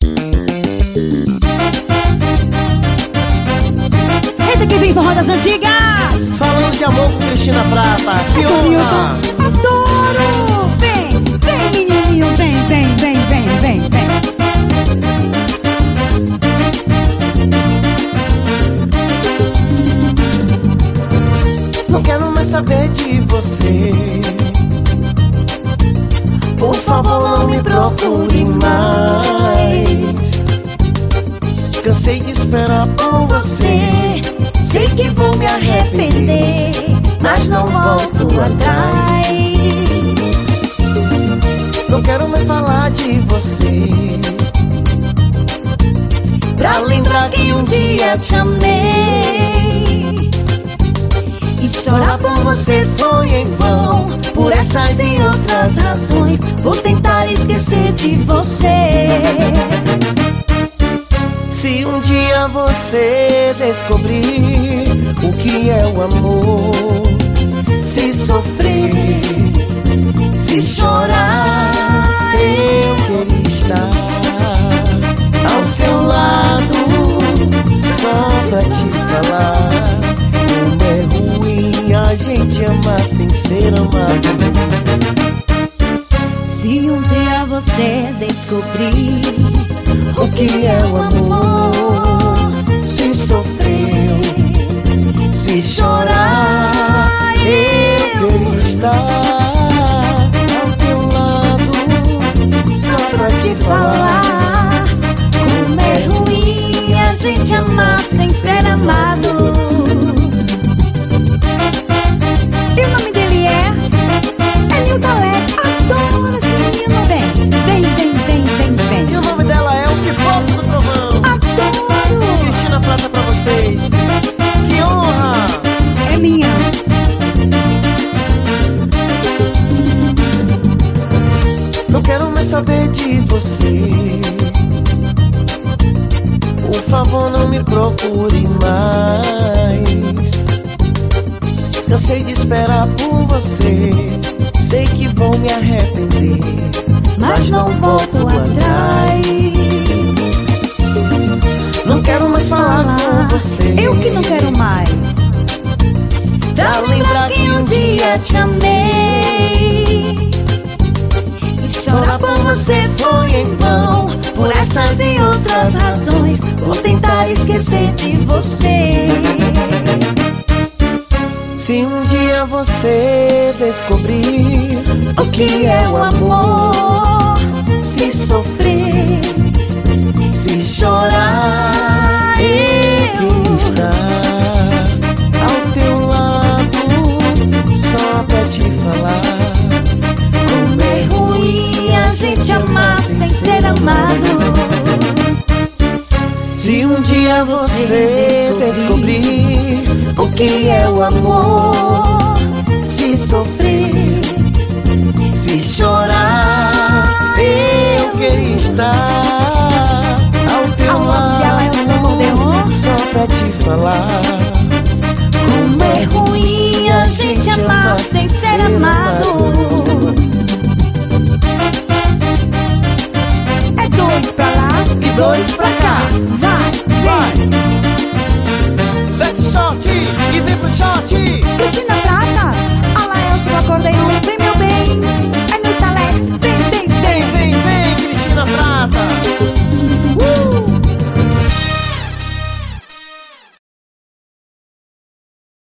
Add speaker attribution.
Speaker 1: Eita que vem forró das antigas.
Speaker 2: Falando de amor com Cristina Prata. Que honra!
Speaker 1: Adoro! Vem, vem menininho, vem, vem, vem, vem, vem, vem.
Speaker 2: Não quero mais saber de você. Por favor, não me procure mais. Cansei de esperar por você. Sei que vou me arrepender, mas não volto atrás. Não quero mais falar de você, pra lembrar que um dia te amei. E chorar por você foi em vão. Por essas e outras razões, vou tentar esquecer de você. Se um dia você descobrir o que é o amor, se sofrer, se chorar, eu queria estar ao seu lado, só pra te falar como é ruim a gente amar sem ser amado.
Speaker 1: Se um dia você descobrir
Speaker 2: o que é o amor, se sofrer, se chorar, eu queria estar ao teu lado, só pra te falar
Speaker 1: como é ruim a gente amar sem ser amado. E o nome dele é Nilton Alex. Adoro esse menino, vem, vem, vem, vem, vem, vem.
Speaker 2: E o nome dela é o Pipoco do Trovão.
Speaker 1: Adoro!
Speaker 2: Cristina Prata pra vocês. Que honra!
Speaker 1: É minha.
Speaker 2: Não quero mais saber de você. Por favor, não me procure mais. Cansei de esperar por você. Sei que vou me arrepender, mas não volto atrás. Não quero mais falar com você.
Speaker 1: Eu que não quero mais.
Speaker 2: Pra lembrar que um dia te amei.
Speaker 1: E
Speaker 2: Chorar por você foi em vão. Por essas e outras razões, vou tentar esquecer de você. Se um dia você descobrir o que é o amor, se sofrer, se chorar, eu queria estar ao teu lado, só pra te falar como é ruim a gente amar sem ser amado. Se um dia você descobrir o que é o amor, se sofrer, se chorar, eu queria estar ao teu lado, só pra te falar como é ruim a gente amar sem ser amado.